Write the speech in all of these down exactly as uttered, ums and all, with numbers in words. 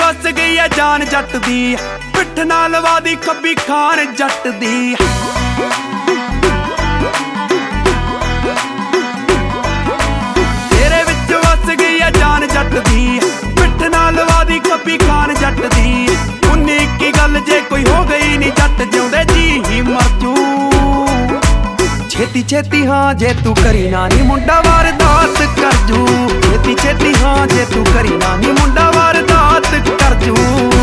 ਵਸ ਗਈ ਐ ਜਾਨ ਜੱਟ ਦੀ, ਪਿੱਠ ਨਾਲ ਲਵਾ ਦੀ ਖੱਬੀ ਖਾਨ ਜੱਟ ਦੀ। ਤੇਰੇ ਵਿੱਚ ਵਸ ਗਈ ਐ ਜਾਨ ਜੱਟ ਦੀ, ਪਿੱਠ ਨਾਲ ਲਵਾ ਦੀ ਖੱਬੀ ਖਾਨ ਜੱਟ ਦੀ। ਉਨੀ ਇੱਕੀ ਗੱਲ ਜੇ ਕੋਈ ਹੋ ਗਈ ਨੀ ਜੱਟ ਜਿਉਂਦੇ ਜੀ ਹੀ ਮਰ ਜੂ। ਛੇਤੀ ਛੇਤੀ ਹਾਂ ਜੇ ਤੂੰ ਕਰੀ ਨਾ ਨੀ ਮੁੰਡਾ ਵਾਰਦਾਤ ਕਰ ਜੂ। ਛੇਤੀ ਛੇਤੀ ਹਾਂ ਜੇ ਤੂੰ ਕਰੀ ਨਾ ਨੀ ਮੁੰਡਾ ਵਾਰਦਾਤ ਕਰ ਜੂ।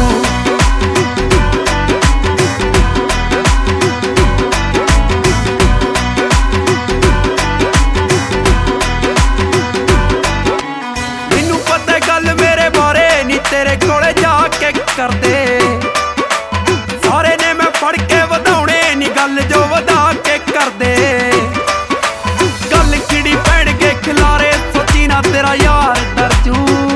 ਮੈਨੂੰ ਪਤਾ ਗੱਲ ਮੇਰੇ ਬਾਰੇ ਨੀ ਤੇਰੇ ਕੋਲੇ ਜਾ ਕੇ ਕਰਦੇ। ਸਾਰੇ ਨੇ ਮੈਂ ਫੜ ਕੇ ਵਧਾਉਣੇ ਨੀ ਗੱਲ ਜੋ ਵਧਾ ਕੇ ਕਰਦੇ। ਤੇਰਾ ਯਾਰ ਡਰ ਜੂ।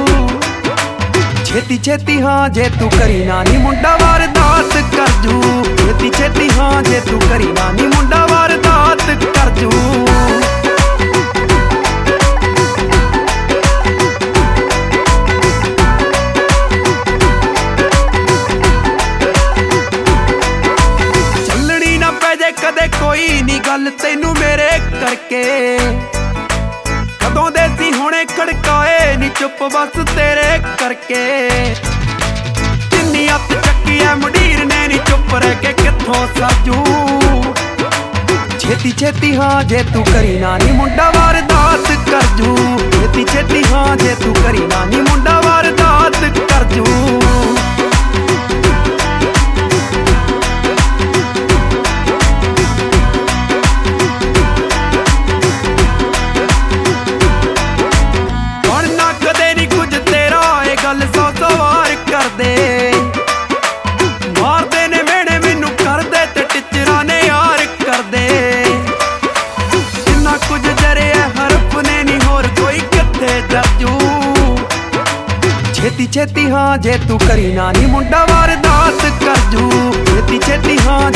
ਛੇਤੀ ਛੇਤੀ ਹਾਂ ਜੇ ਤੂੰ ਕਰੀ ਨਾ ਨੀ ਮੁੰਡਾ ਵਾਰਦਾਤ ਕਰ ਜੂ। ਛੇਤੀ ਛੇਤੀ ਹਾਂ ਜੇ ਤੂੰ ਕਰੀ ਨਾ ਨੀ ਮੁੰਡਾ ਵਾਰਦਾਤ ਕਰ ਜੂ। ਚੱਲਣੀ ਨਾ ਪੈ ਜੇ ਕਦੇ ਕੋਈ ਨੀ ਗੱਲ ਤੈਨੂੰ ਮੇਰੇ ਕਰਕੇ। ਕਦੋਂ ਦੇ ਸੀ ਹੁਣੇ ਖੜਕਾਏ ਨੀ ਚੁੱਪ ਬਸ ਤੇਰੇ ਕਰਕੇ। ਜਿੰਨੀ ਅੱਤ ਚੱਕੀ ਐ ਮੁੰਡੀਰ ਨੇ ਨੀ ਚੁੱਪ ਰਹਿ ਕੇ ਕਿੱਥੋਂ ਸਾਜੂ। ਛੇਤੀ ਛੇਤੀ ਹਾਂ ਜੇ ਤੂੰ ਕਰੀ ਨਾ ਨੀ ਮੁੰਡਾ ਵਾਰਦਾਤ ਕਰ ਜੂ। ਛੇਤੀ ਛੇਤੀ ਹਾਂ ਜੇ ਤੂੰ ਕਰੀ ਨਾ ਨੀ ਮੁੰਡਾ ਵਾਰਦਾਤ ਕਰ ਜੂ। ਗੱਲ ਸੌ ਸੌ ਵਾਰ ਕਰਦੇ। ਮਾਰਦੇ ਨੇ ਮਿਹਣੇ ਮੈਨੂੰ ਕਰਦੇ ਤੇ ਟਿਚਰਾਂ ਨੇ ਯਾਰ ਕਰਦੇ। ਜਿੰਨਾ ਕੁਝ ਜਰਿਆ ਹਰਫ ਨੇ ਨੀ ਹੋਰ ਕੋਈ ਕਿੱਥੇ ਜਰਜੂ। ਛੇਤੀ ਛੇਤੀ ਹਾਂ ਜੇ ਤੂੰ ਕਰੀ ਨਾ ਨੀ ਮੁੰਡਾ ਵਾਰਦਾਤ ਕਰ ਜੂ। ਛੇਤੀ ਛੇਤੀ ਹਾਂ